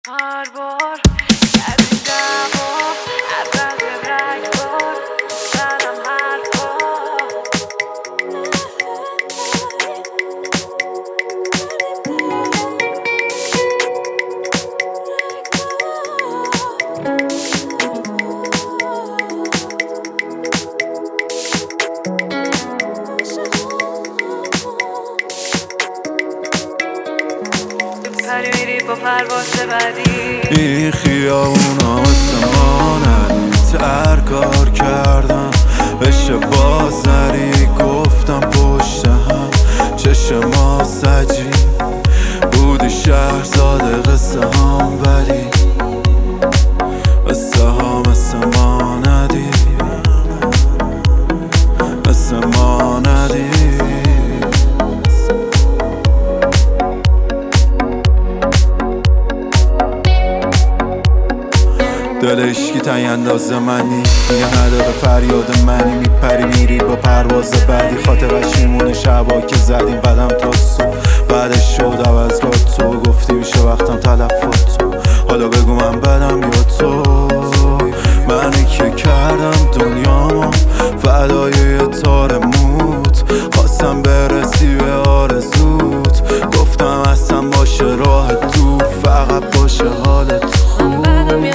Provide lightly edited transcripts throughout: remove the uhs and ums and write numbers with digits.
هر بار کردی دعوا عوض رگبار زدم حرفا پری میری با پرواز بعدی این خیابونا مثل ما ندید ترکار کردم بشه بازنری گفتم پشت هم چشم ما سجی بودی شهر زاده قصه هم ولی قصه ها مثل ما ندید مثل ما ندید دل عشقی تایی اندازه منی میگه نداره فریاد منی میپری میری با پرواز بعدی خاطرش میمونه شبا که زدیم قدم تا صبح بعدش شد عوضگاه تو گفتی میشه وقتم تلفات تو حالا بگو من بدم یا تو منی که کردم دنیامو فدای یه تار موت خواستم برسی به آرزوت گفتم اصلا باشه راه دور فقط باشه حالت خوب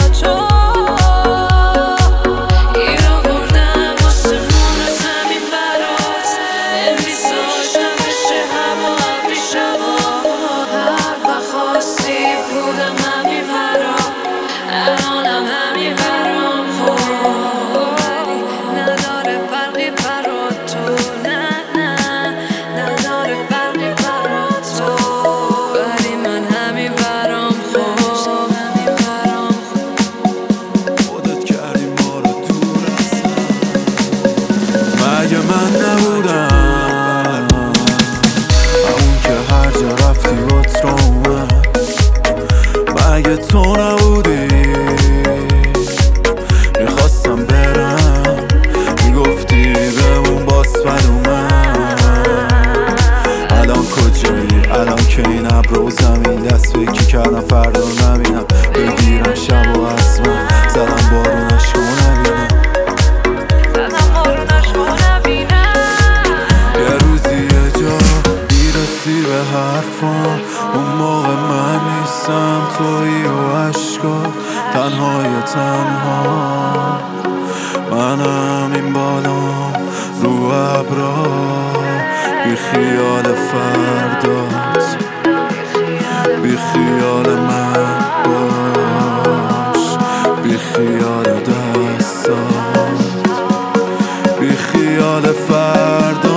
مگه من نبودم اون که هر جا رفتی بات را اومد مگه تو نبودی میخواستم برم میگفتی بمون باز بد اومد الان کجایی الان که این ابر و زمین دست به یکی کردم فردا نبینم بگیرم شب و از من زدم بارونش رو نبینم به حرفان اون موقع من نیستم تویی و عشقا تنهای تنها منم این بالا رو ابرا بی خیال فردات بی خیال من باش بی خیال دستات بی خیال فردات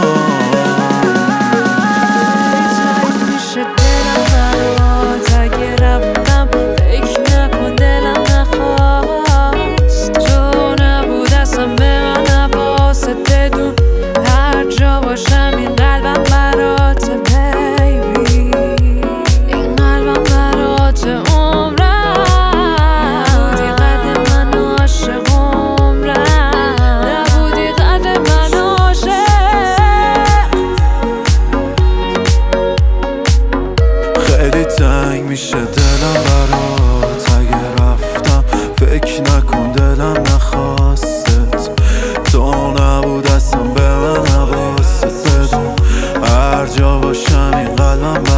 تنگ میشه دلم برات اگه رفتم فکر نکن دلم نخواستت تو نبود اصلا به من نباست هر جا باشم این قلبم